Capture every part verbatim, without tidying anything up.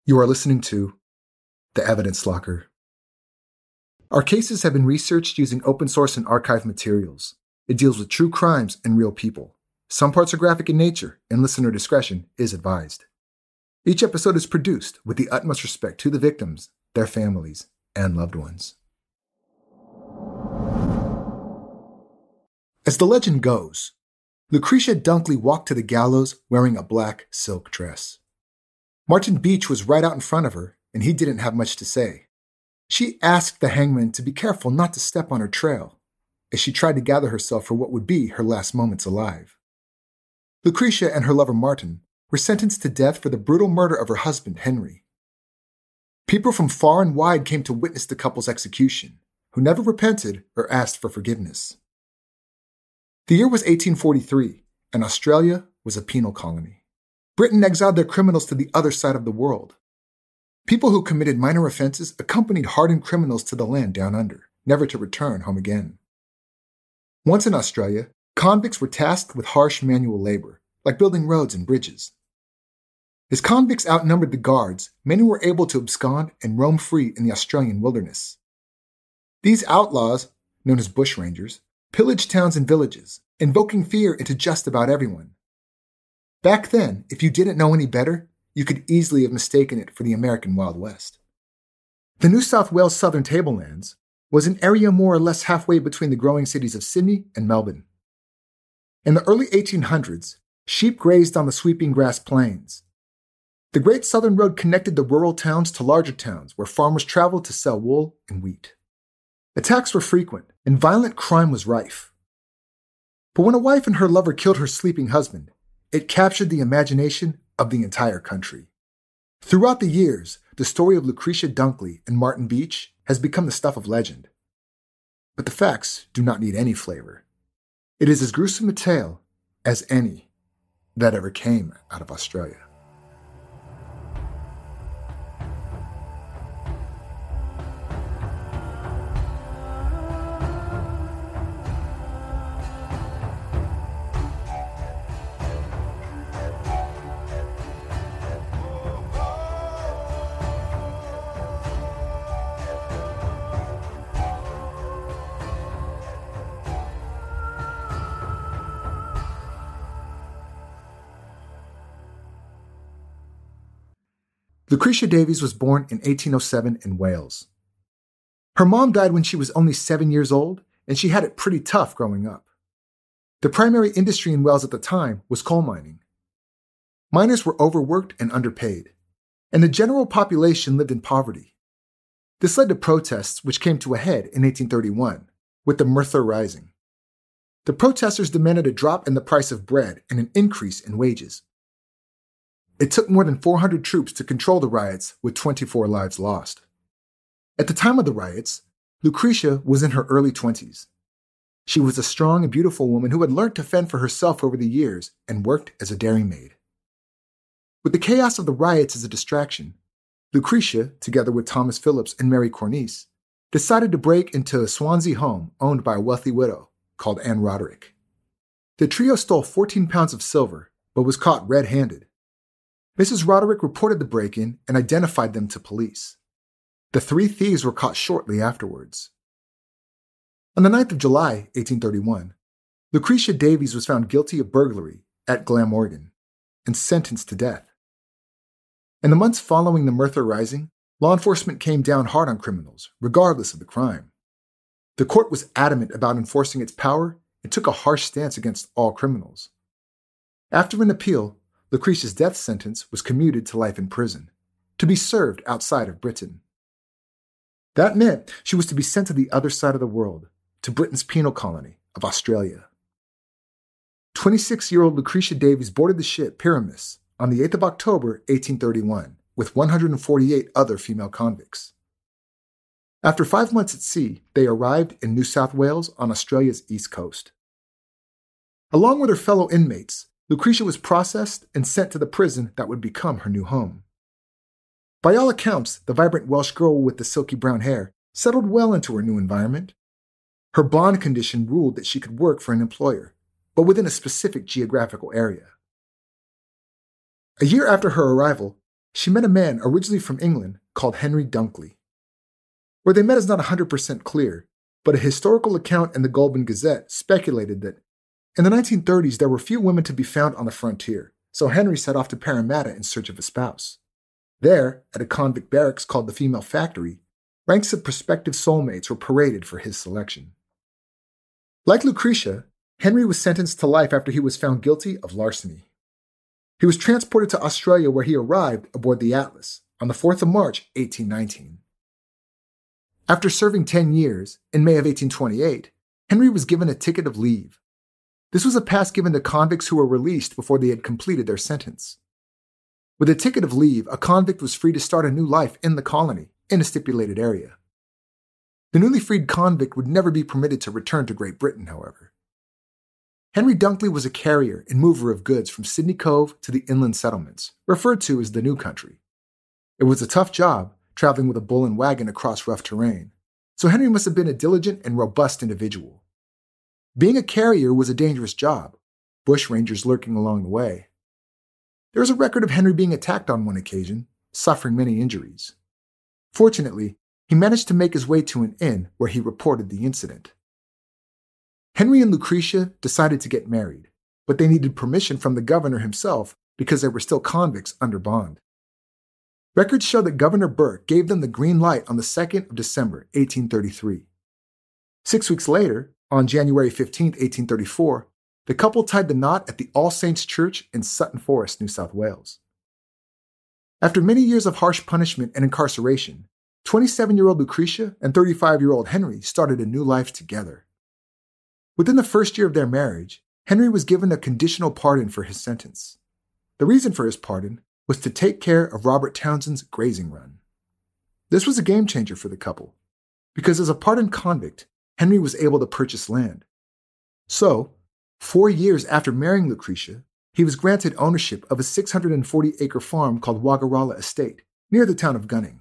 You are listening to The Evidence Locker. Our cases have been researched using open source and archive materials. It deals with true crimes and real people. Some parts are graphic in nature, and listener discretion is advised. Each episode is produced with the utmost respect to the victims, their families, and loved ones. As the legend goes, Lucretia Dunkley walked to the gallows wearing a black silk dress. Martin Beach was right out in front of her, and he didn't have much to say. She asked the hangman to be careful not to step on her trail, as she tried to gather herself for what would be her last moments alive. Lucretia and her lover Martin were sentenced to death for the brutal murder of her husband, Henry. People from far and wide came to witness the couple's execution, who never repented or asked for forgiveness. The year was eighteen forty-three, and Australia was a penal colony. Britain exiled their criminals to the other side of the world. People who committed minor offenses accompanied hardened criminals to the land down under, never to return home again. Once in Australia, convicts were tasked with harsh manual labor, like building roads and bridges. As convicts outnumbered the guards, many were able to abscond and roam free in the Australian wilderness. These outlaws, known as bushrangers, pillaged towns and villages, invoking fear into just about everyone. Back then, if you didn't know any better, you could easily have mistaken it for the American Wild West. The New South Wales Southern Tablelands was an area more or less halfway between the growing cities of Sydney and Melbourne. In the early eighteen hundreds, sheep grazed on the sweeping grass plains. The Great Southern Road connected the rural towns to larger towns where farmers traveled to sell wool and wheat. Attacks were frequent, and violent crime was rife. But when a wife and her lover killed her sleeping husband, it captured the imagination of the entire country. Throughout the years, the story of Lucretia Dunkley and Martin Beach has become the stuff of legend. But the facts do not need any flavor. It is as gruesome a tale as any that ever came out of Australia. Lucretia Davies was born in eighteen oh seven in Wales. Her mom died when she was only seven years old, and she had it pretty tough growing up. The primary industry in Wales at the time was coal mining. Miners were overworked and underpaid, and the general population lived in poverty. This led to protests which came to a head in eighteen thirty-one, with the Merthyr Rising. The protesters demanded a drop in the price of bread and an increase in wages. It took more than four hundred troops to control the riots, with twenty-four lives lost. At the time of the riots, Lucretia was in her early twenties. She was a strong and beautiful woman who had learned to fend for herself over the years and worked as a dairymaid. With the chaos of the riots as a distraction, Lucretia, together with Thomas Phillips and Mary Cornice, decided to break into a Swansea home owned by a wealthy widow called Anne Roderick. The trio stole fourteen pounds of silver, but was caught red-handed. Missus Roderick reported the break-in and identified them to police. The three thieves were caught shortly afterwards. On the ninth of July, eighteen thirty-one, Lucretia Davies was found guilty of burglary at Glamorgan and sentenced to death. In the months following the Merthyr Rising, law enforcement came down hard on criminals, regardless of the crime. The court was adamant about enforcing its power and took a harsh stance against all criminals. After an appeal, Lucretia's death sentence was commuted to life in prison, to be served outside of Britain. That meant she was to be sent to the other side of the world, to Britain's penal colony of Australia. twenty-six-year-old Lucretia Davies boarded the ship Pyramus on the eighth of October, eighteen thirty-one, with one hundred forty-eight other female convicts. After five months at sea, they arrived in New South Wales on Australia's east coast. Along with her fellow inmates, Lucretia was processed and sent to the prison that would become her new home. By all accounts, the vibrant Welsh girl with the silky brown hair settled well into her new environment. Her bond condition ruled that she could work for an employer, but within a specific geographical area. A year after her arrival, she met a man originally from England called Henry Dunkley. Where they met is not one hundred percent clear, but a historical account in the Goulburn Gazette speculated that in the nineteen thirties there were few women to be found on the frontier, so Henry set off to Parramatta in search of a spouse. There, at a convict barracks called the Female Factory, ranks of prospective soulmates were paraded for his selection. Like Lucretia, Henry was sentenced to life after he was found guilty of larceny. He was transported to Australia where he arrived aboard the Atlas on the fourth of March, eighteen nineteen. After serving ten years, in May of eighteen twenty-eight, Henry was given a ticket of leave. This was a pass given to convicts who were released before they had completed their sentence. With a ticket of leave, a convict was free to start a new life in the colony, in a stipulated area. The newly freed convict would never be permitted to return to Great Britain, however. Henry Dunkley was a carrier and mover of goods from Sydney Cove to the inland settlements, referred to as the New Country. It was a tough job, traveling with a bull and wagon across rough terrain, so Henry must have been a diligent and robust individual. Being a carrier was a dangerous job, bushrangers lurking along the way. There is a record of Henry being attacked on one occasion, suffering many injuries. Fortunately, he managed to make his way to an inn where he reported the incident. Henry and Lucretia decided to get married, but they needed permission from the governor himself because they were still convicts under bond. Records show that Governor Burke gave them the green light on the second of December, eighteen thirty-three. Six weeks later, on January fifteenth, eighteen thirty-four, the couple tied the knot at the All Saints Church in Sutton Forest, New South Wales. After many years of harsh punishment and incarceration, twenty-seven-year-old Lucretia and thirty-five-year-old Henry started a new life together. Within the first year of their marriage, Henry was given a conditional pardon for his sentence. The reason for his pardon was to take care of Robert Townsend's grazing run. This was a game changer for the couple, because as a pardoned convict, Henry was able to purchase land. So, four years after marrying Lucretia, he was granted ownership of a six hundred forty acre farm called Wagga-Walla Estate, near the town of Gunning.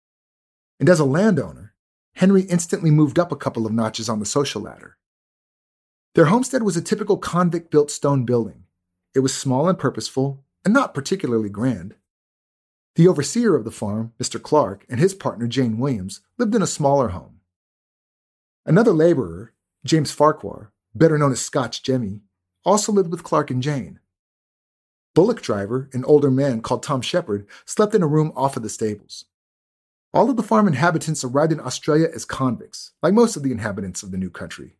And as a landowner, Henry instantly moved up a couple of notches on the social ladder. Their homestead was a typical convict-built stone building. It was small and purposeful, and not particularly grand. The overseer of the farm, Mister Clark, and his partner, Jane Williams, lived in a smaller home. Another laborer, James Farquhar, better known as Scotch Jemmy, also lived with Clark and Jane. Bullock driver, an older man called Tom Shepherd, slept in a room off of the stables. All of the farm inhabitants arrived in Australia as convicts, like most of the inhabitants of the New Country.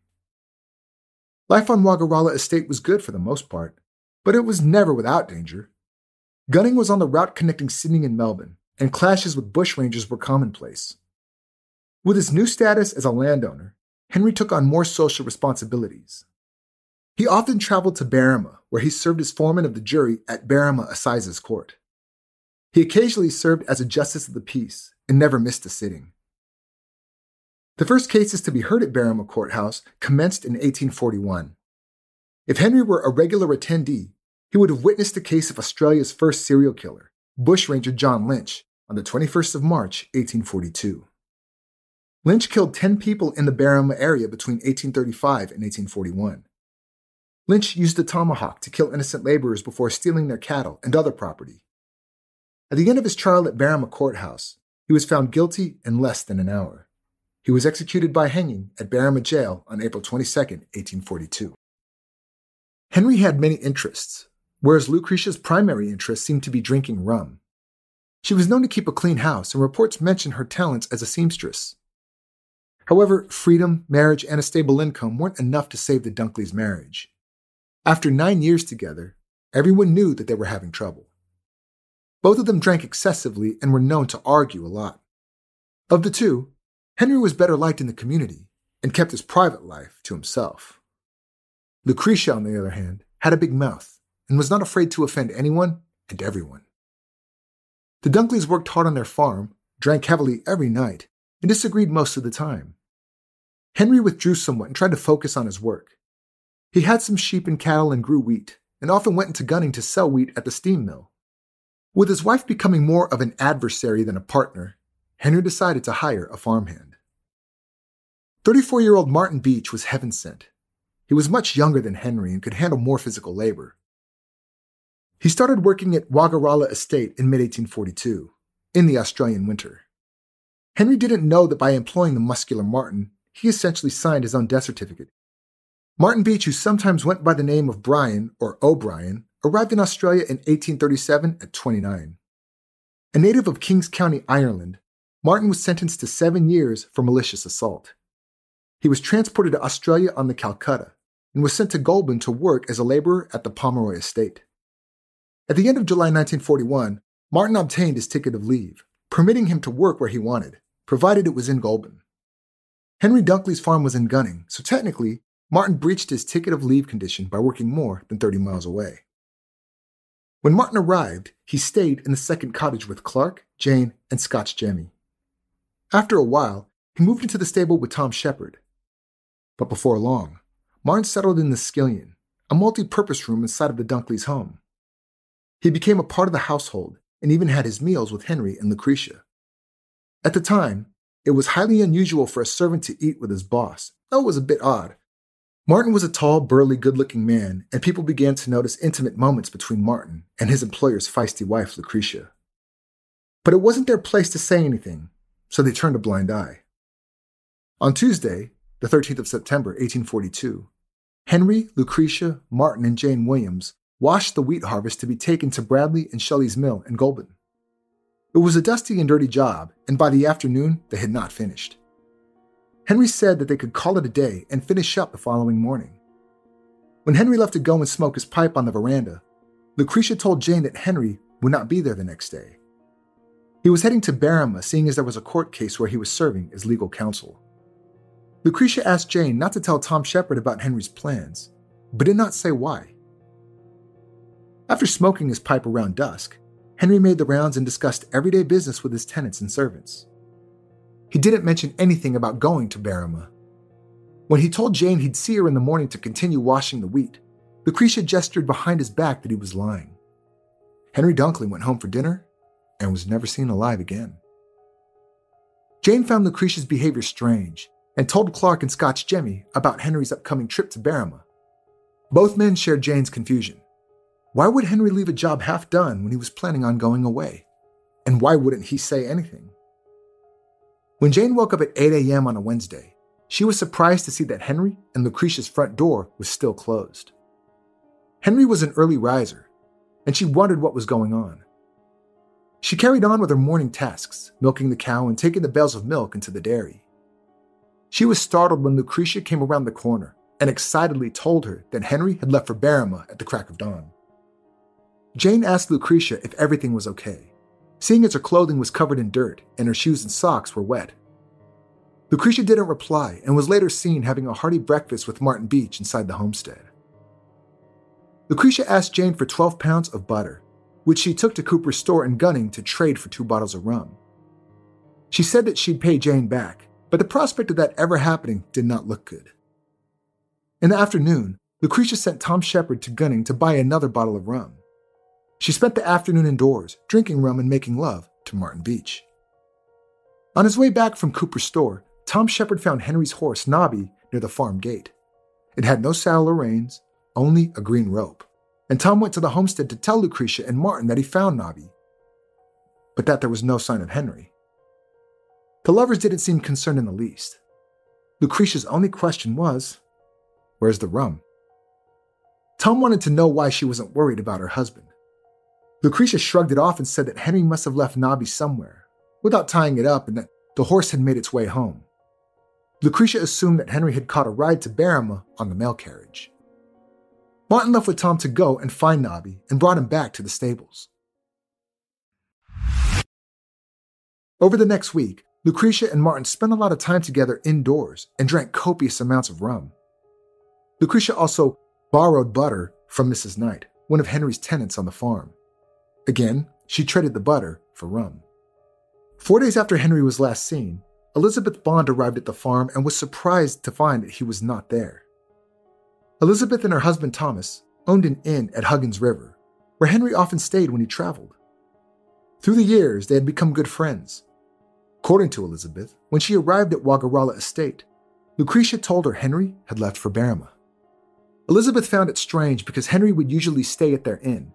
Life on Wagga-Walla Estate was good for the most part, but it was never without danger. Gunning was on the route connecting Sydney and Melbourne, and clashes with bushrangers were commonplace. With his new status as a landowner, Henry took on more social responsibilities. He often traveled to Berrima, where he served as foreman of the jury at Berrima Assizes Court. He occasionally served as a justice of the peace and never missed a sitting. The first cases to be heard at Berrima Courthouse commenced in eighteen forty-one. If Henry were a regular attendee, he would have witnessed the case of Australia's first serial killer, bushranger John Lynch, on the twenty-first of March, eighteen forty-two. Lynch killed ten people in the Berrima area between eighteen thirty-five and eighteen forty-one. Lynch used a tomahawk to kill innocent laborers before stealing their cattle and other property. At the end of his trial at Berrima Courthouse, he was found guilty in less than an hour. He was executed by hanging at Berrima Jail on April twenty-second, eighteen forty-two. Henry had many interests, whereas Lucretia's primary interest seemed to be drinking rum. She was known to keep a clean house, and reports mention her talents as a seamstress. However, freedom, marriage, and a stable income weren't enough to save the Dunkleys' marriage. After nine years together, everyone knew that they were having trouble. Both of them drank excessively and were known to argue a lot. Of the two, Henry was better liked in the community and kept his private life to himself. Lucretia, on the other hand, had a big mouth and was not afraid to offend anyone and everyone. The Dunkleys worked hard on their farm, drank heavily every night, and disagreed most of the time. Henry withdrew somewhat and tried to focus on his work. He had some sheep and cattle and grew wheat, and often went into Gunning to sell wheat at the steam mill. With his wife becoming more of an adversary than a partner, Henry decided to hire a farmhand. thirty-four-year-old Martin Beach was heaven sent. He was much younger than Henry and could handle more physical labor. He started working at Wagga-Walla Estate in mid eighteen forty-two, in the Australian winter. Henry didn't know that by employing the muscular Martin, he essentially signed his own death certificate. Martin Beach, who sometimes went by the name of Brian or O'Brien, arrived in Australia in eighteen thirty-seven at twenty-nine. A native of Kings County, Ireland, Martin was sentenced to seven years for malicious assault. He was transported to Australia on the Calcutta and was sent to Goulburn to work as a laborer at the Pomeroy estate. At the end of July nineteen forty-one, Martin obtained his ticket of leave, permitting him to work where he wanted, provided it was in Goulburn. Henry Dunkley's farm was in Gunning, so technically, Martin breached his ticket of leave condition by working more than thirty miles away. When Martin arrived, he stayed in the second cottage with Clark, Jane, and Scotch Jemmy. After a while, he moved into the stable with Tom Shepard. But before long, Martin settled in the skillion, a multi-purpose room inside of the Dunkley's home. He became a part of the household and even had his meals with Henry and Lucretia. At the time, it was highly unusual for a servant to eat with his boss, though it was a bit odd. Martin was a tall, burly, good-looking man, and people began to notice intimate moments between Martin and his employer's feisty wife, Lucretia. But it wasn't their place to say anything, so they turned a blind eye. On Tuesday, the thirteenth of September, eighteen forty-two, Henry, Lucretia, Martin, and Jane Williams washed the wheat harvest to be taken to Bradley and Shelley's mill in Goulburn. It was a dusty and dirty job, and by the afternoon, they had not finished. Henry said that they could call it a day and finish up the following morning. When Henry left to go and smoke his pipe on the veranda, Lucretia told Jane that Henry would not be there the next day. He was heading to Berrima, seeing as there was a court case where he was serving as legal counsel. Lucretia asked Jane not to tell Tom Shepard about Henry's plans, but did not say why. After smoking his pipe around dusk, Henry made the rounds and discussed everyday business with his tenants and servants. He didn't mention anything about going to Berrima. When he told Jane he'd see her in the morning to continue washing the wheat, Lucretia gestured behind his back that he was lying. Henry Dunkley went home for dinner and was never seen alive again. Jane found Lucretia's behavior strange and told Clark and Scotch Jemmy about Henry's upcoming trip to Berrima. Both men shared Jane's confusion. Why would Henry leave a job half done when he was planning on going away? And why wouldn't he say anything? When Jane woke up at eight a.m. on a Wednesday, she was surprised to see that Henry and Lucretia's front door was still closed. Henry was an early riser, and she wondered what was going on. She carried on with her morning tasks, milking the cow and taking the bales of milk into the dairy. She was startled when Lucretia came around the corner and excitedly told her that Henry had left for Berrima at the crack of dawn. Jane asked Lucretia if everything was okay, seeing as her clothing was covered in dirt and her shoes and socks were wet. Lucretia didn't reply and was later seen having a hearty breakfast with Martin Beach inside the homestead. Lucretia asked Jane for twelve pounds of butter, which she took to Cooper's store in Gunning to trade for two bottles of rum. She said that she'd pay Jane back, but the prospect of that ever happening did not look good. In the afternoon, Lucretia sent Tom Shepard to Gunning to buy another bottle of rum. She spent the afternoon indoors, drinking rum and making love to Martin Beach. On his way back from Cooper's store, Tom Shepard found Henry's horse, Nobby, near the farm gate. It had no saddle or reins, only a green rope, and Tom went to the homestead to tell Lucretia and Martin that he found Nobby, but that there was no sign of Henry. The lovers didn't seem concerned in the least. Lucretia's only question was, where's the rum? Tom wanted to know why she wasn't worried about her husband. Lucretia shrugged it off and said that Henry must have left Nobby somewhere, without tying it up, and that the horse had made its way home. Lucretia assumed that Henry had caught a ride to Berrima on the mail carriage. Martin left with Tom to go and find Nobby and brought him back to the stables. Over the next week, Lucretia and Martin spent a lot of time together indoors and drank copious amounts of rum. Lucretia also borrowed butter from Missus Knight, one of Henry's tenants on the farm. Again, she traded the butter for rum. Four days after Henry was last seen, Elizabeth Bond arrived at the farm and was surprised to find that he was not there. Elizabeth and her husband Thomas owned an inn at Huggins River, where Henry often stayed when he traveled. Through the years, they had become good friends. According to Elizabeth, when she arrived at Wagga-Walla Estate, Lucretia told her Henry had left for Berrima. Elizabeth found it strange because Henry would usually stay at their inn,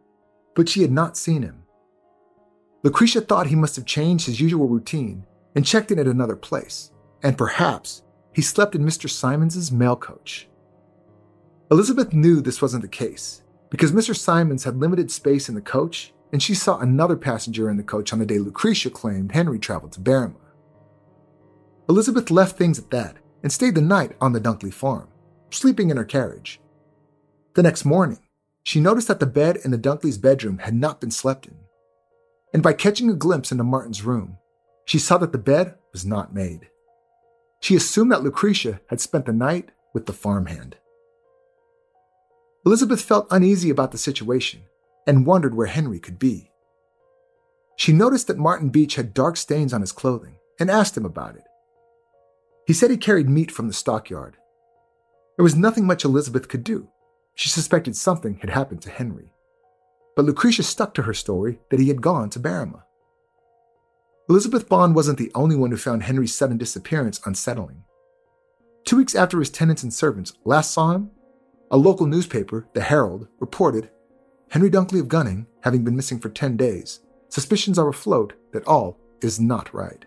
but she had not seen him. Lucretia thought he must have changed his usual routine and checked in at another place, and perhaps he slept in Mister Simons's mail coach. Elizabeth knew this wasn't the case because Mister Simons had limited space in the coach, and she saw another passenger in the coach on the day Lucretia claimed Henry traveled to Berrima. Elizabeth left things at that and stayed the night on the Dunkley farm, sleeping in her carriage. The next morning, she noticed that the bed in the Dunkley's bedroom had not been slept in, and by catching a glimpse into Martin's room, she saw that the bed was not made. She assumed that Lucretia had spent the night with the farmhand. Elizabeth felt uneasy about the situation and wondered where Henry could be. She noticed that Martin Beach had dark stains on his clothing and asked him about it. He said he carried meat from the stockyard. There was nothing much Elizabeth could do. She suspected something had happened to Henry. But Lucretia stuck to her story that he had gone to Berrima. Elizabeth Bond wasn't the only one who found Henry's sudden disappearance unsettling. Two weeks after his tenants and servants last saw him, a local newspaper, the Herald, reported, Henry Dunkley of Gunning, having been missing for ten days, suspicions are afloat that all is not right.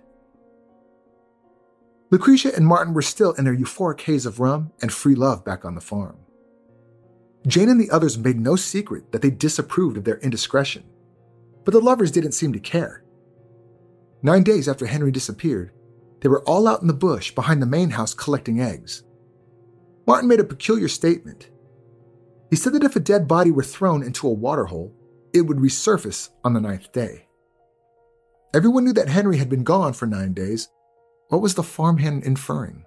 Lucretia and Martin were still in their euphoric haze of rum and free love back on the farm. Jane and the others made no secret that they disapproved of their indiscretion, but the lovers didn't seem to care. Nine days after Henry disappeared, they were all out in the bush behind the main house collecting eggs. Martin made a peculiar statement. He said that if a dead body were thrown into a water hole, it would resurface on the ninth day. Everyone knew that Henry had been gone for nine days. What was the farmhand inferring?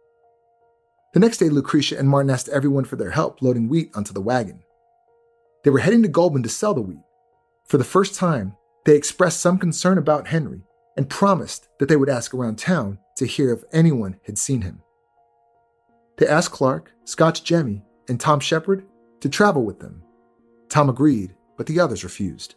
The next day, Lucretia and Martin asked everyone for their help loading wheat onto the wagon. They were heading to Goulburn to sell the wheat. For the first time, they expressed some concern about Henry and promised that they would ask around town to hear if anyone had seen him. They asked Clark, Scotch Jemmy, and Tom Shepard to travel with them. Tom agreed, but the others refused.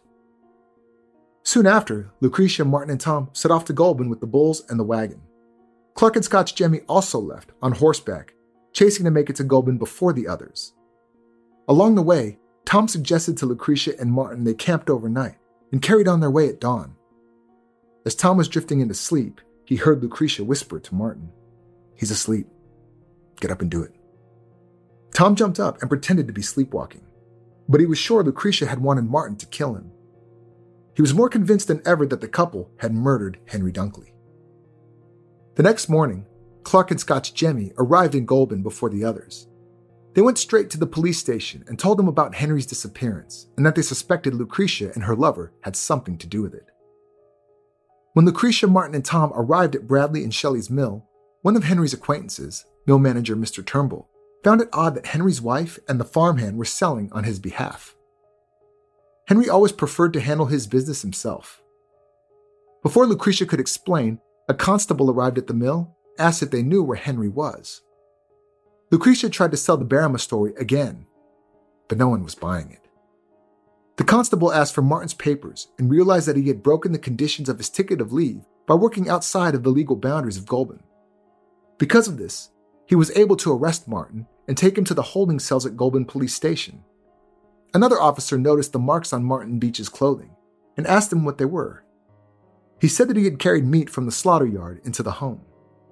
Soon after, Lucretia, Martin, and Tom set off to Goulburn with the bulls and the wagon. Clark and Scotch Jemmy also left, on horseback, chasing to make it to Goulburn before the others. Along the way, Tom suggested to Lucretia and Martin they camped overnight and carried on their way at dawn. As Tom was drifting into sleep, he heard Lucretia whisper to Martin, "He's asleep. Get up and do it." Tom jumped up and pretended to be sleepwalking, but he was sure Lucretia had wanted Martin to kill him. He was more convinced than ever that the couple had murdered Henry Dunkley. The next morning, Clark and Scotch Jemmy arrived in Goulburn before the others. They went straight to the police station and told them about Henry's disappearance and that they suspected Lucretia and her lover had something to do with it. When Lucretia, Martin, and Tom arrived at Bradley and Shelley's mill, one of Henry's acquaintances, mill manager Mister Turnbull, found it odd that Henry's wife and the farmhand were selling on his behalf. Henry always preferred to handle his business himself. Before Lucretia could explain, a constable arrived at the mill, asked if they knew where Henry was. Lucretia tried to sell the Berrima story again, but no one was buying it. The constable asked for Martin's papers and realized that he had broken the conditions of his ticket of leave by working outside of the legal boundaries of Goulburn. Because of this, he was able to arrest Martin and take him to the holding cells at Goulburn Police Station. Another officer noticed the marks on Martin Beach's clothing and asked him what they were. He said that he had carried meat from the slaughter yard into the home.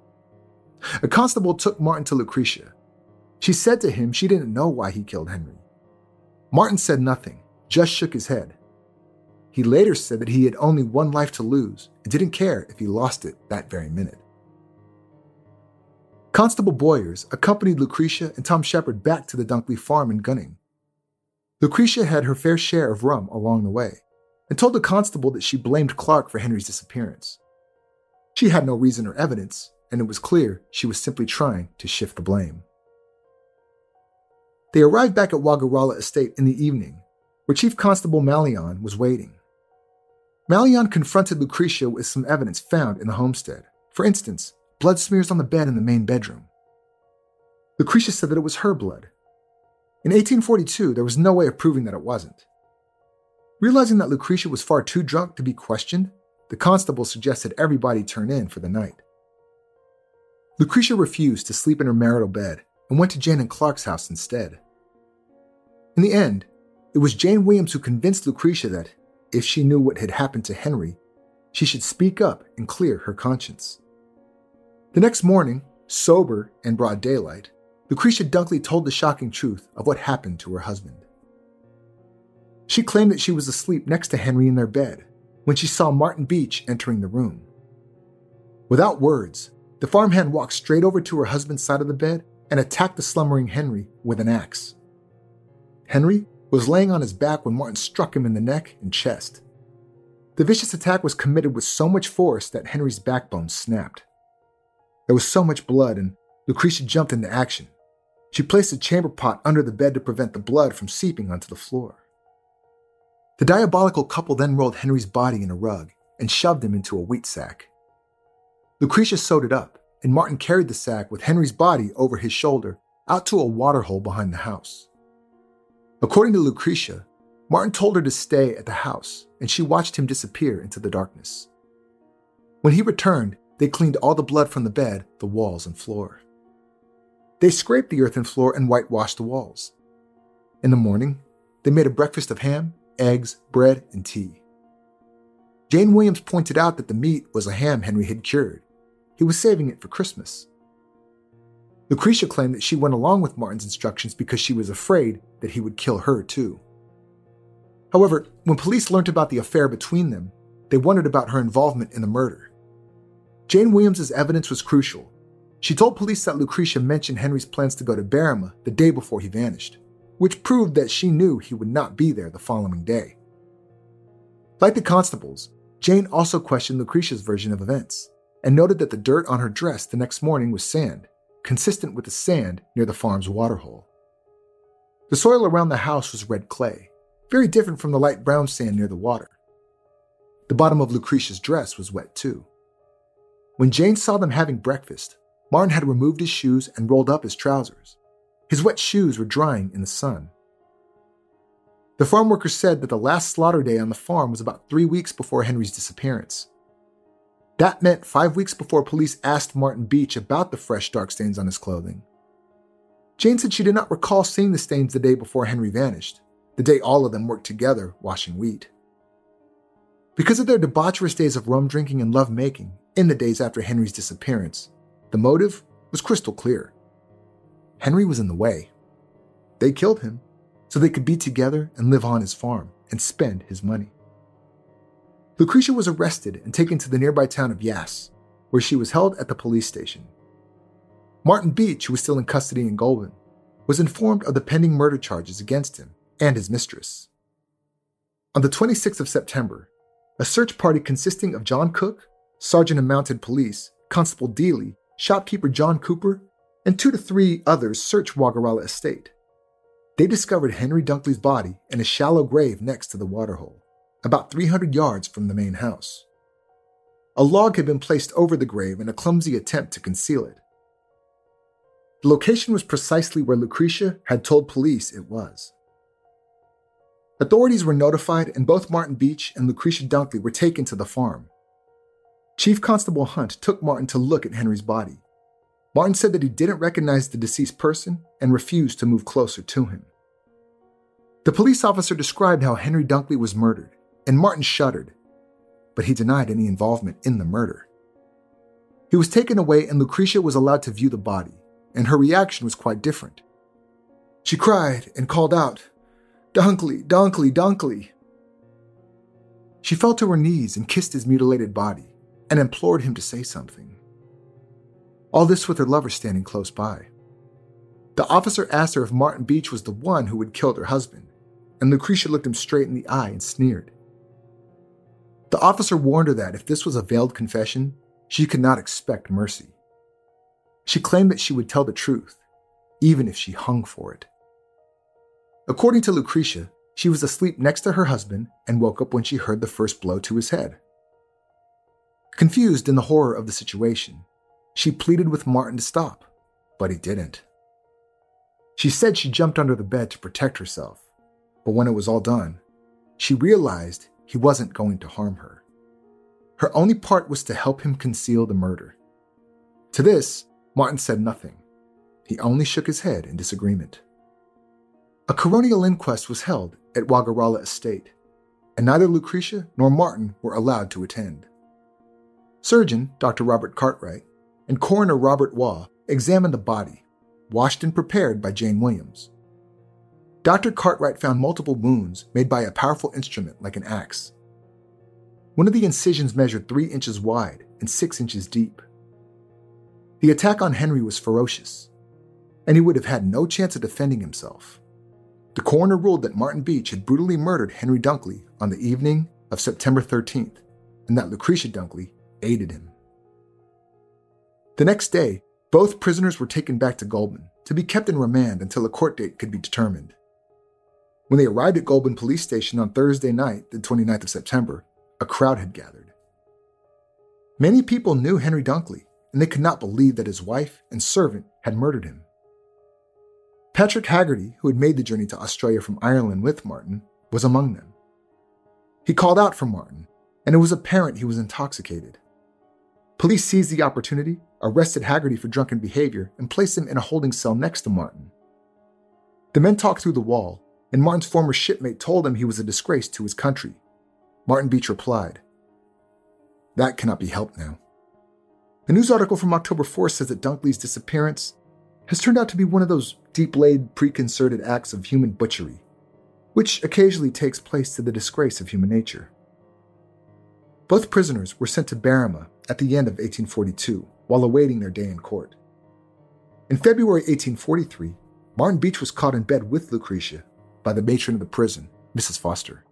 A constable took Martin to Lucretia. She said to him she didn't know why he killed Henry. Martin said nothing, just shook his head. He later said that he had only one life to lose and didn't care if he lost it that very minute. Constable Boyers accompanied Lucretia and Tom Shepard back to the Dunkley farm in Gunning. Lucretia had her fair share of rum along the way and told the constable that she blamed Clark for Henry's disappearance. She had no reason or evidence, and it was clear she was simply trying to shift the blame. They arrived back at Wagga-Walla Estate in the evening, where Chief Constable Mallion was waiting. Mallion confronted Lucretia with some evidence found in the homestead. For instance, blood smears on the bed in the main bedroom. Lucretia said that it was her blood. In eighteen forty-two, there was no way of proving that it wasn't. Realizing that Lucretia was far too drunk to be questioned, the constable suggested everybody turn in for the night. Lucretia refused to sleep in her marital bed and went to Jane and Clark's house instead. In the end, it was Jane Williams who convinced Lucretia that, if she knew what had happened to Henry, she should speak up and clear her conscience. The next morning, sober and broad daylight, Lucretia Dunkley told the shocking truth of what happened to her husband. She claimed that she was asleep next to Henry in their bed when she saw Martin Beach entering the room. Without words, the farmhand walked straight over to her husband's side of the bed and attacked the slumbering Henry with an axe. Henry was laying on his back when Martin struck him in the neck and chest. The vicious attack was committed with so much force that Henry's backbone snapped. There was so much blood, and Lucretia jumped into action. She placed a chamber pot under the bed to prevent the blood from seeping onto the floor. The diabolical couple then rolled Henry's body in a rug and shoved him into a wheat sack. Lucretia sewed it up, and Martin carried the sack with Henry's body over his shoulder out to a waterhole behind the house. According to Lucretia, Martin told her to stay at the house, and she watched him disappear into the darkness. When he returned, they cleaned all the blood from the bed, the walls, and floor. They scraped the earthen floor and whitewashed the walls. In the morning, they made a breakfast of ham, eggs, bread, and tea. Jane Williams pointed out that the meat was a ham Henry had cured. He was saving it for Christmas. Lucretia claimed that she went along with Martin's instructions because she was afraid that he would kill her too. However, when police learned about the affair between them, they wondered about her involvement in the murder. Jane Williams' evidence was crucial. She told police that Lucretia mentioned Henry's plans to go to Berrima the day before he vanished, which proved that she knew he would not be there the following day. Like the constables, Jane also questioned Lucretia's version of events and noted that the dirt on her dress the next morning was sand, consistent with the sand near the farm's waterhole. The soil around the house was red clay, very different from the light brown sand near the water. The bottom of Lucretia's dress was wet too. When Jane saw them having breakfast, Martin had removed his shoes and rolled up his trousers. His wet shoes were drying in the sun. The farm workers said that the last slaughter day on the farm was about three weeks before Henry's disappearance. That meant five weeks before police asked Martin Beach about the fresh dark stains on his clothing. Jane said she did not recall seeing the stains the day before Henry vanished, the day all of them worked together washing wheat. Because of their debaucherous days of rum drinking and love making in the days after Henry's disappearance, the motive was crystal clear. Henry was in the way. They killed him so they could be together and live on his farm and spend his money. Lucretia was arrested and taken to the nearby town of Yass, where she was held at the police station. Martin Beach, who was still in custody in Goulburn, was informed of the pending murder charges against him and his mistress. On the twenty-sixth of September, a search party consisting of John Cook, Sergeant of Mounted Police, Constable Dealey, shopkeeper John Cooper, and two to three others searched Waggarala Estate. They discovered Henry Dunkley's body in a shallow grave next to the waterhole, about three hundred yards from the main house. A log had been placed over the grave in a clumsy attempt to conceal it. The location was precisely where Lucretia had told police it was. Authorities were notified and both Martin Beach and Lucretia Dunkley were taken to the farm. Chief Constable Hunt took Martin to look at Henry's body. Martin said that he didn't recognize the deceased person and refused to move closer to him. The police officer described how Henry Dunkley was murdered, and Martin shuddered, but he denied any involvement in the murder. He was taken away and Lucretia was allowed to view the body, and her reaction was quite different. She cried and called out, "Dunkley, Dunkley, Dunkley." She fell to her knees and kissed his mutilated body and implored him to say something. All this with her lover standing close by. The officer asked her if Martin Beach was the one who had killed her husband, and Lucretia looked him straight in the eye and sneered. The officer warned her that if this was a veiled confession, she could not expect mercy. She claimed that she would tell the truth, even if she hung for it. According to Lucretia, she was asleep next to her husband and woke up when she heard the first blow to his head. Confused in the horror of the situation, she pleaded with Martin to stop, but he didn't. She said she jumped under the bed to protect herself, but when it was all done, she realized he wasn't going to harm her. Her only part was to help him conceal the murder. To this, Martin said nothing. He only shook his head in disagreement. A coronial inquest was held, at Wagharala Estate, and neither Lucretia nor Martin were allowed to attend. Surgeon Doctor Robert Cartwright and coroner Robert Waugh examined the body, washed and prepared by Jane Williams. Doctor Cartwright found multiple wounds made by a powerful instrument like an axe. One of the incisions measured three inches wide and six inches deep. The attack on Henry was ferocious, and he would have had no chance of defending himself. The coroner ruled that Martin Beach had brutally murdered Henry Dunkley on the evening of September thirteenth, and that Lucretia Dunkley aided him. The next day, both prisoners were taken back to Goulburn to be kept in remand until a court date could be determined. When they arrived at Goulburn Police Station on Thursday night, the twenty-ninth of September, a crowd had gathered. Many people knew Henry Dunkley, and they could not believe that his wife and servant had murdered him. Patrick Haggerty, who had made the journey to Australia from Ireland with Martin, was among them. He called out for Martin, and it was apparent he was intoxicated. Police seized the opportunity, arrested Haggerty for drunken behavior, and placed him in a holding cell next to Martin. The men talked through the wall, and Martin's former shipmate told him he was a disgrace to his country. Martin Beach replied, "That cannot be helped now." The news article from October fourth says that Dunkley's disappearance has turned out to be one of those deep-laid, preconcerted acts of human butchery, which occasionally takes place to the disgrace of human nature. Both prisoners were sent to Berrima at the end of eighteen forty-two while awaiting their day in court. In February eighteen forty-three, Martin Beach was caught in bed with Lucretia by the matron of the prison, Missus Foster.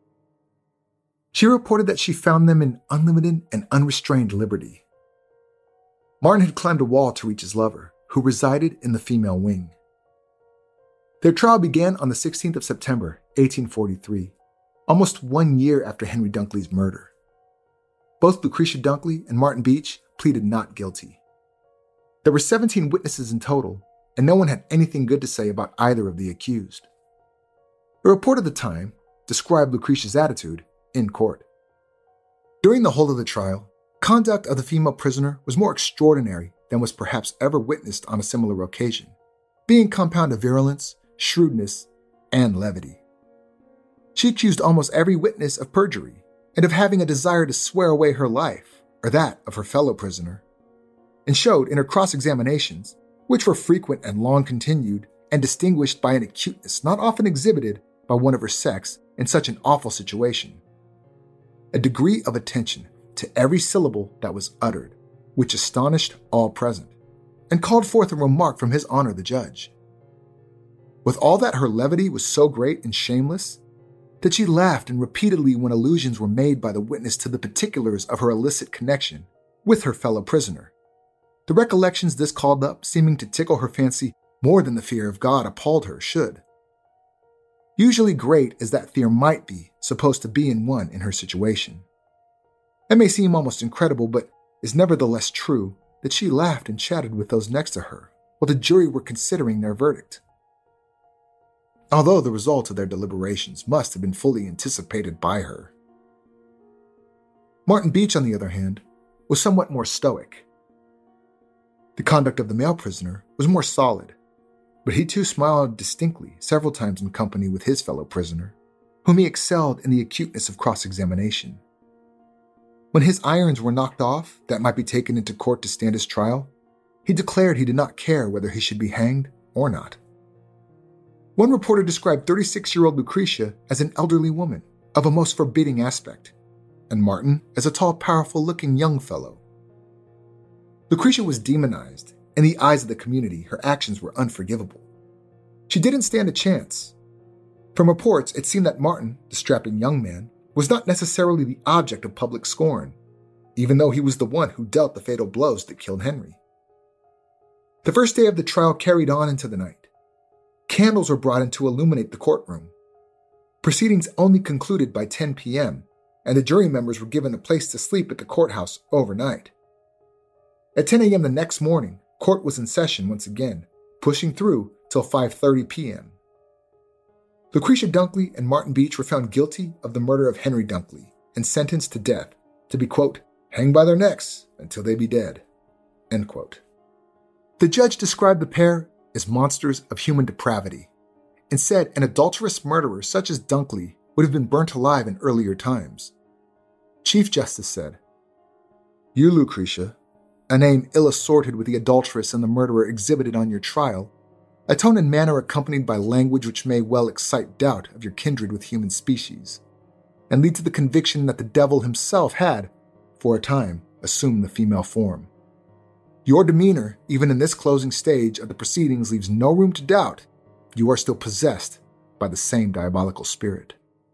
She reported that she found them in unlimited and unrestrained liberty. Martin had climbed a wall to reach his lover, who resided in the female wing. Their trial began on the sixteenth of September, eighteen forty-three, almost one year after Henry Dunkley's murder. Both Lucretia Dunkley and Martin Beach pleaded not guilty. There were seventeen witnesses in total, and no one had anything good to say about either of the accused. A report of the time described Lucretia's attitude in court. During the whole of the trial, conduct of the female prisoner was more extraordinary than was perhaps ever witnessed on a similar occasion, being a compound of virulence, shrewdness, and levity. She accused almost every witness of perjury and of having a desire to swear away her life or that of her fellow prisoner, and showed in her cross-examinations, which were frequent and long continued and distinguished by an acuteness not often exhibited by one of her sex in such an awful situation, a degree of attention to every syllable that was uttered, which astonished all present, and called forth a remark from His Honor the Judge. With all that, her levity was so great and shameless that she laughed and repeatedly when allusions were made by the witness to the particulars of her illicit connection with her fellow prisoner, the recollections this called up seeming to tickle her fancy more than the fear of God appalled her should. Usually great as that fear might be supposed to be in one in her situation. It may seem almost incredible, but is nevertheless true that she laughed and chatted with those next to her while the jury were considering their verdict. Although the result of their deliberations must have been fully anticipated by her. Martin Beach, on the other hand, was somewhat more stoic. The conduct of the male prisoner was more solid, but he too smiled distinctly several times in company with his fellow prisoner, whom he excelled in the acuteness of cross-examination. When his irons were knocked off that might be taken into court to stand his trial, he declared he did not care whether he should be hanged or not. One reporter described thirty-six-year-old Lucretia as an elderly woman of a most forbidding aspect, and Martin as a tall, powerful-looking young fellow. Lucretia was demonized. In the eyes of the community, her actions were unforgivable. She didn't stand a chance. From reports, it seemed that Martin, the strapping young man, was not necessarily the object of public scorn, even though he was the one who dealt the fatal blows that killed Henry. The first day of the trial carried on into the night. Candles were brought in to illuminate the courtroom. Proceedings only concluded by ten p.m., and the jury members were given a place to sleep at the courthouse overnight. At ten a.m. the next morning, court was in session once again, pushing through till five thirty p.m. Lucretia Dunkley and Martin Beach were found guilty of the murder of Henry Dunkley and sentenced to death to be, quote, hanged by their necks until they be dead, end quote. The judge described the pair as monsters of human depravity and said an adulterous murderer such as Dunkley would have been burnt alive in earlier times. Chief Justice said, "You, Lucretia, a name ill-assorted with the adulteress and the murderer exhibited on your trial, a tone and manner accompanied by language which may well excite doubt of your kindred with human species, and lead to the conviction that the devil himself had, for a time, assumed the female form. Your demeanor, even in this closing stage of the proceedings, leaves no room to doubt you are still possessed by the same diabolical spirit."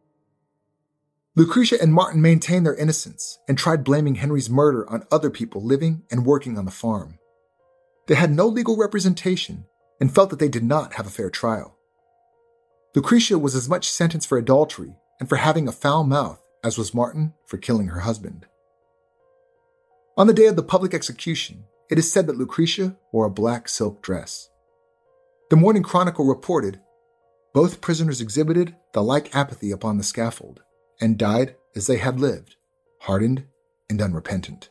Lucretia and Martin maintained their innocence and tried blaming Henry's murder on other people living and working on the farm. They had no legal representation and felt that they did not have a fair trial. Lucretia was as much sentenced for adultery and for having a foul mouth as was Martin for killing her husband. On the day of the public execution, it is said that Lucretia wore a black silk dress. The Morning Chronicle reported, "Both prisoners exhibited the like apathy upon the scaffold, and died as they had lived, hardened and unrepentant."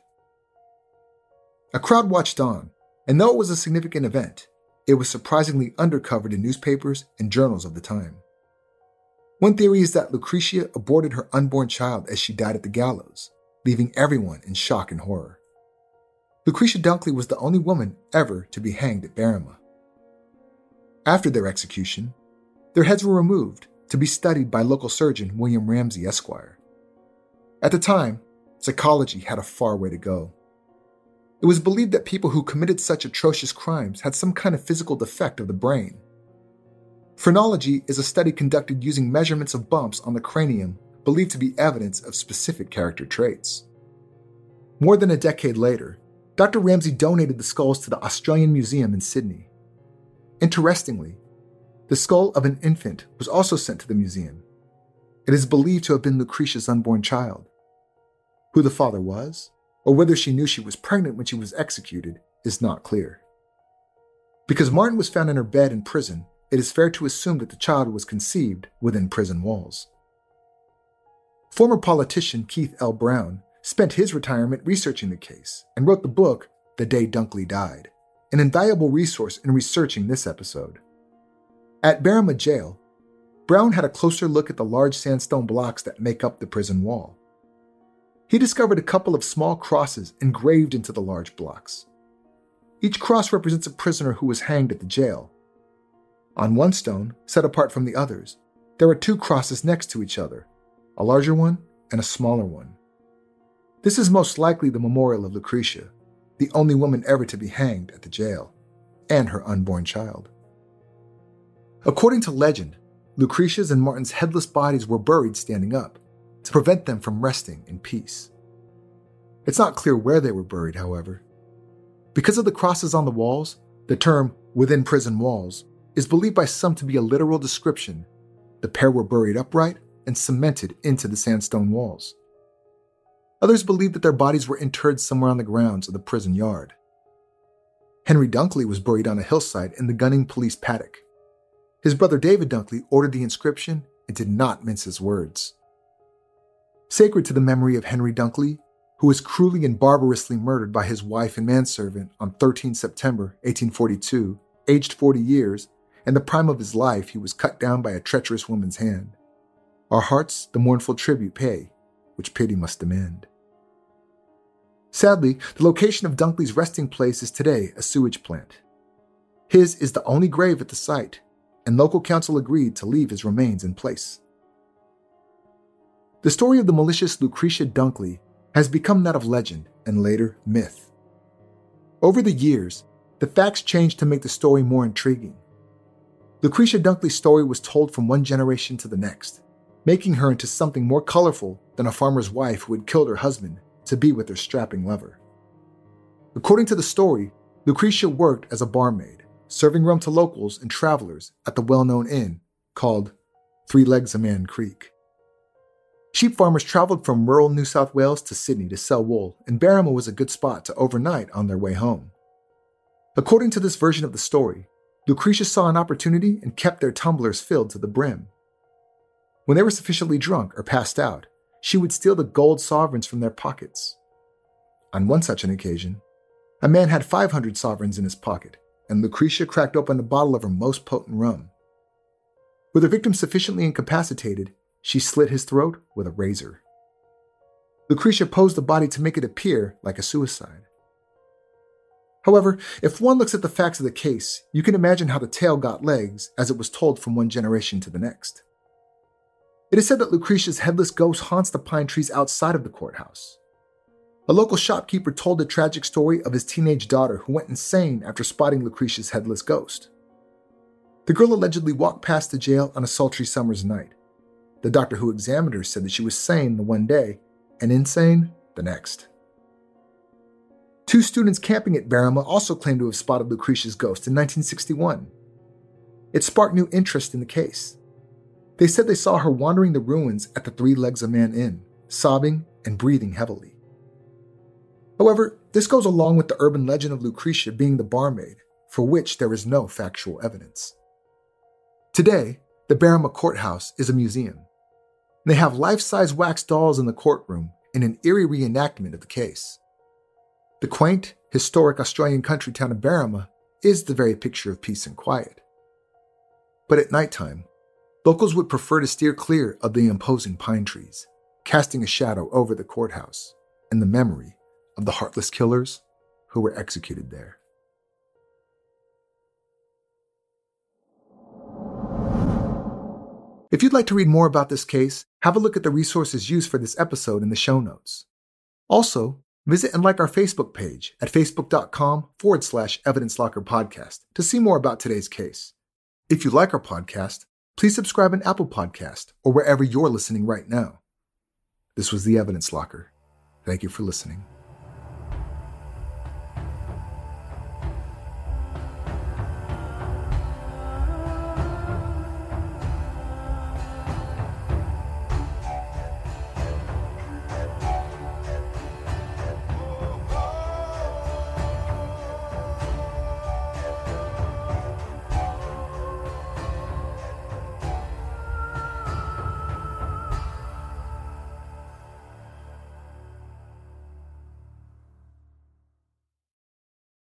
A crowd watched on, and though it was a significant event, it was surprisingly undercovered in newspapers and journals of the time. One theory is that Lucretia aborted her unborn child as she died at the gallows, leaving everyone in shock and horror. Lucretia Dunkley was the only woman ever to be hanged at Berrima. After their execution, their heads were removed to be studied by local surgeon William Ramsey, Esquire. At the time, psychology had a far way to go. It was believed that people who committed such atrocious crimes had some kind of physical defect of the brain. Phrenology is a study conducted using measurements of bumps on the cranium believed to be evidence of specific character traits. More than a decade later, Doctor Ramsey donated the skulls to the Australian Museum in Sydney. Interestingly, the skull of an infant was also sent to the museum. It is believed to have been Lucretia's unborn child. Who the father was, or whether she knew she was pregnant when she was executed, is not clear. Because Martin was found in her bed in prison, it is fair to assume that the child was conceived within prison walls. Former politician Keith L. Brown spent his retirement researching the case and wrote the book The Day Dunkley Died, an invaluable resource in researching this episode. At Berrima Jail, Brown had a closer look at the large sandstone blocks that make up the prison wall. He discovered a couple of small crosses engraved into the large blocks. Each cross represents a prisoner who was hanged at the jail. On one stone, set apart from the others, there are two crosses next to each other, a larger one and a smaller one. This is most likely the memorial of Lucretia, the only woman ever to be hanged at the jail, and her unborn child. According to legend, Lucretia's and Martin's headless bodies were buried standing up, to prevent them from resting in peace. It's not clear where they were buried, however. Because of the crosses on the walls, the term "within prison walls" is believed by some to be a literal description. The pair were buried upright and cemented into the sandstone walls. Others believe that their bodies were interred somewhere on the grounds of the prison yard. Henry Dunkley was buried on a hillside in the Gunning Police paddock. His brother David Dunkley ordered the inscription and did not mince his words. Sacred to the memory of Henry Dunkley, who was cruelly and barbarously murdered by his wife and manservant on the thirteenth of September, eighteen forty-two, aged forty years, in the prime of his life he was cut down by a treacherous woman's hand. Our hearts the mournful tribute pay, which pity must demand. Sadly, the location of Dunkley's resting place is today a sewage plant. His is the only grave at the site, and local council agreed to leave his remains in place. The story of the malicious Lucretia Dunkley has become that of legend and later myth. Over the years, the facts changed to make the story more intriguing. Lucretia Dunkley's story was told from one generation to the next, making her into something more colorful than a farmer's wife who had killed her husband to be with her strapping lover. According to the story, Lucretia worked as a barmaid, serving rum to locals and travelers at the well-known inn called Three Legs a Man Creek. Sheep farmers traveled from rural New South Wales to Sydney to sell wool, and Berrima was a good spot to overnight on their way home. According to this version of the story, Lucretia saw an opportunity and kept their tumblers filled to the brim. When they were sufficiently drunk or passed out, she would steal the gold sovereigns from their pockets. On one such an occasion, a man had five hundred sovereigns in his pocket, and Lucretia cracked open a bottle of her most potent rum. With her victim sufficiently incapacitated, she slit his throat with a razor. Lucretia posed the body to make it appear like a suicide. However, if one looks at the facts of the case, you can imagine how the tale got legs as it was told from one generation to the next. It is said that Lucretia's headless ghost haunts the pine trees outside of the courthouse. A local shopkeeper told the tragic story of his teenage daughter who went insane after spotting Lucretia's headless ghost. The girl allegedly walked past the jail on a sultry summer's night. The doctor who examined her said that she was sane the one day and insane the next. Two students camping at Berrima also claimed to have spotted Lucretia's ghost in nineteen sixty-one. It sparked new interest in the case. They said they saw her wandering the ruins at the Three Legs a Man Inn, sobbing and breathing heavily. However, this goes along with the urban legend of Lucretia being the barmaid, for which there is no factual evidence. Today, the Berrima Courthouse is a museum. They have life-size wax dolls in the courtroom in an eerie reenactment of the case. The quaint, historic Australian country town of Berrima is the very picture of peace and quiet. But at nighttime, locals would prefer to steer clear of the imposing pine trees, casting a shadow over the courthouse and the memory of the heartless killers who were executed there. If you'd like to read more about this case, have a look at the resources used for this episode in the show notes. Also, visit and like our Facebook page at facebook.com forward slash Evidence Locker Podcast to see more about today's case. If you like our podcast, please subscribe on Apple Podcast or wherever you're listening right now. This was the Evidence Locker. Thank you for listening.